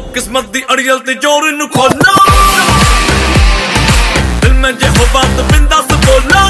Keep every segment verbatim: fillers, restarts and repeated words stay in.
किस्मत दी अड़ियल ते जोर नु खोलो दिल में जे हो बात बिंदास बोलो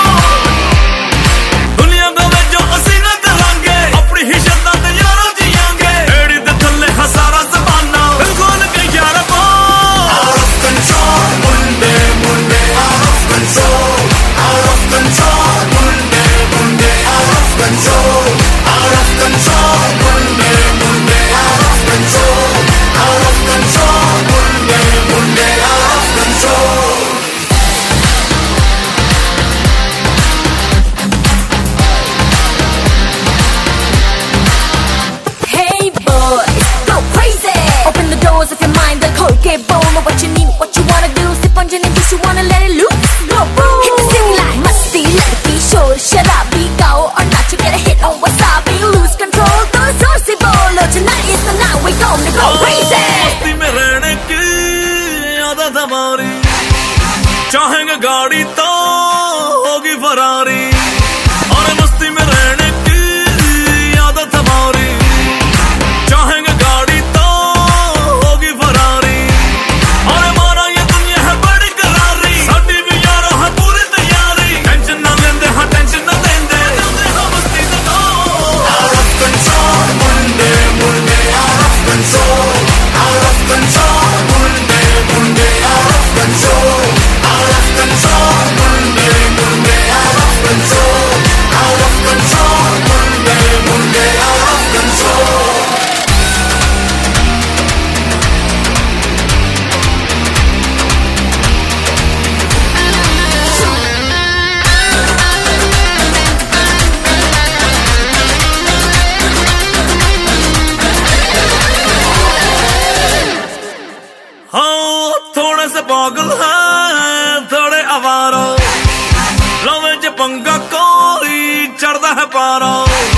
दुनिया में जो असी न करांगे अपनी ही शर्तां ते यारा जियांगे एड़ी दे थल्ले हजारा ज़माना दिल खोल के यारा पा out of control Munde Munde out of control out of control Munde Munde out of control out of control Munde Munde out of control out of control Munde Munde out of control of your mind, the cold get bold. Know what you need, what you wanna do. Sip on gin and juice, you wanna let it loose. Go boom. Hit the city like musty, let it be sure. Shut up, be go or not. You get a hit on wasabi, lose control. The saucy bolo. Tonight is the night we gonna go crazy. मस्ती में रहने की आदत हमारी. चाहेंगे गाड़ी तो होगी फरारी. और मस्ती में रहने की आदत हमारी. चाहेंगे गाड़ी तो पागल है थोड़े आवारा लवे च पंगा कोई चढ़दा है पारा